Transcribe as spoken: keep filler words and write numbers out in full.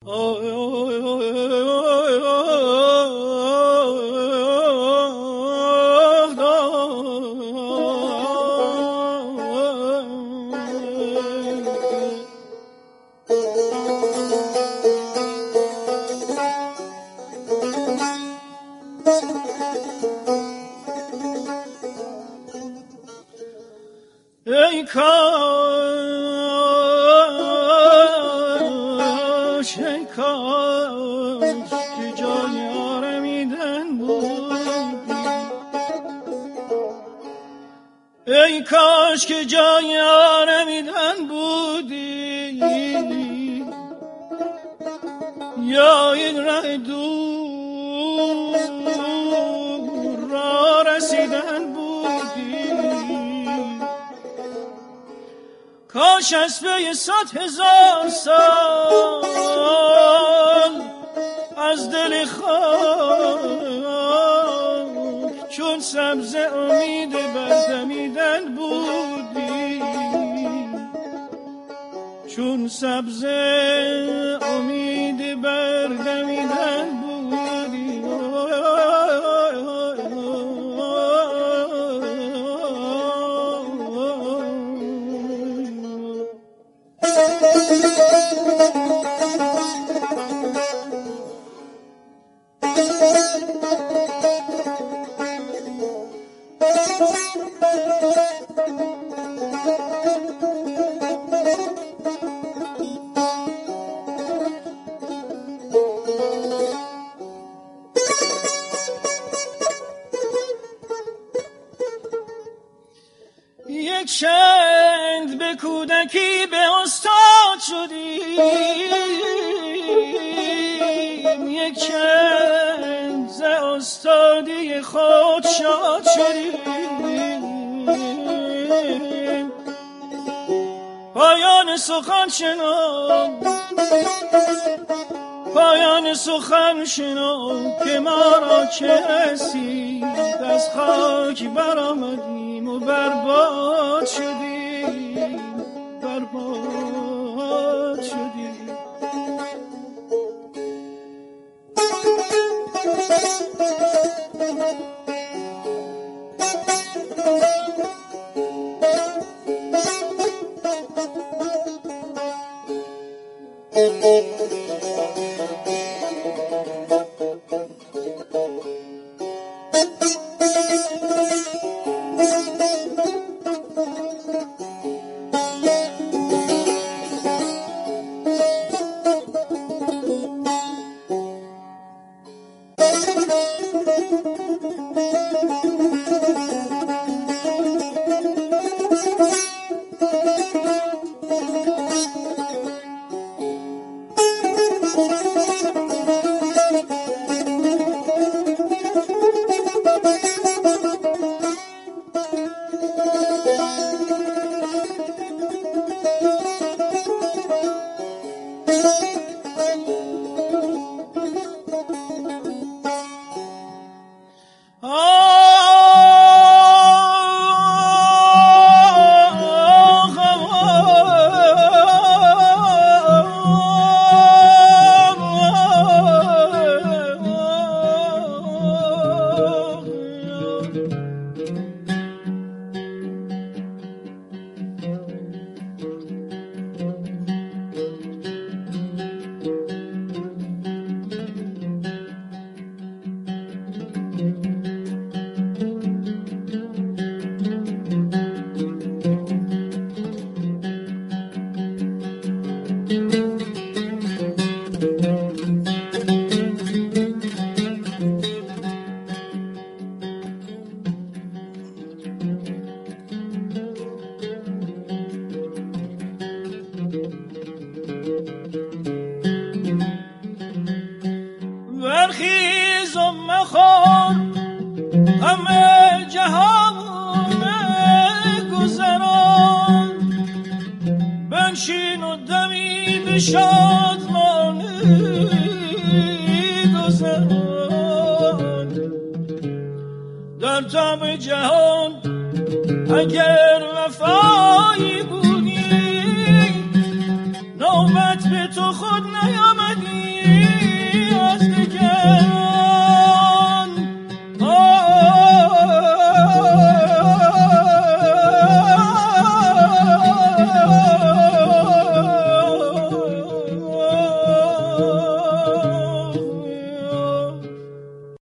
ای کاش ای کاش که جای آرمیدن بودی، ای کاش که جای آرمیدن بودی، یا این ره دور را رسیدن بودی. کاش از پی صد هزار سال از دل خاک چون سبزه امید بردمیدن بودی، چون سبزه امید بردمیدن بودی. یک چند به کودکی به استاد شدیم، یک چند ز استادی خود شاد شدیم. پایان سخن شنو، پایان سخن شنو که ما را کسی از خاک برآمدیم و برباد شدیم، برباد شدیم. اگر